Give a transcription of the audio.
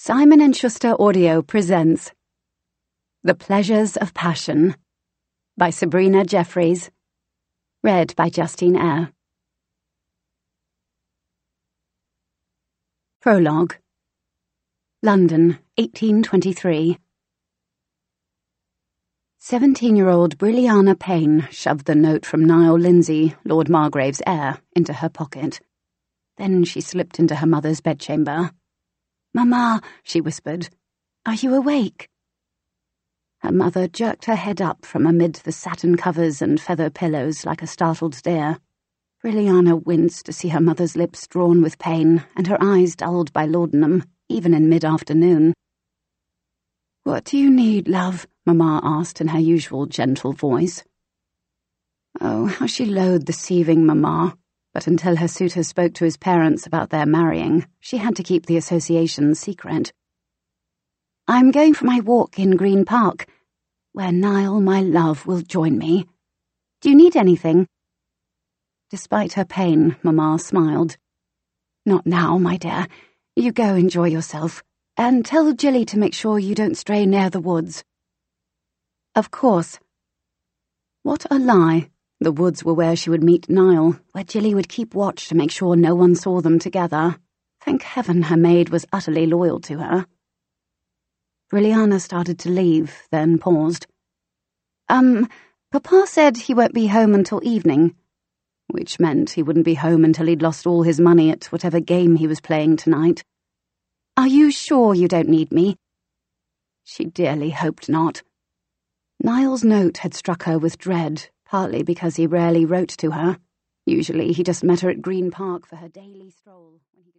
Simon & Schuster Audio presents The Pleasures of Passion by Sabrina Jeffries. Read by Justine Eyre. Prologue. London, 1823. 17-year-old Brilliana Payne shoved the note from Niall Lindsay, Lord Margrave's heir, into her pocket. Then she slipped into her mother's bedchamber. "Mamma," she whispered, "are you awake?" Her mother jerked her head up from amid the satin covers and feather pillows like a startled deer. Brilliana winced to see her mother's lips drawn with pain and her eyes dulled by laudanum, even in mid-afternoon. "What do you need, love?" Mamma asked in her usual gentle voice. Oh, how she loathed deceiving Mamma. But until her suitor spoke to his parents about their marrying, she had to keep the association secret. "I'm going for my walk in Green Park, where Niall, my love, will join me. Do you need anything?" Despite her pain, Mamma smiled. "Not now, my dear. You go enjoy yourself, and tell Jilly to make sure you don't stray near the woods." "Of course." What a lie. The woods were where she would meet Niall, where Jilly would keep watch to make sure no one saw them together. Thank heaven her maid was utterly loyal to her. Brilliana started to leave, then paused. Papa said he won't be home until evening," which meant he wouldn't be home until he'd lost all his money at whatever game he was playing tonight. "Are you sure you don't need me?" She dearly hoped not. Niall's note had struck her with dread, partly because he rarely wrote to her. Usually he just met her at Green Park for her daily stroll.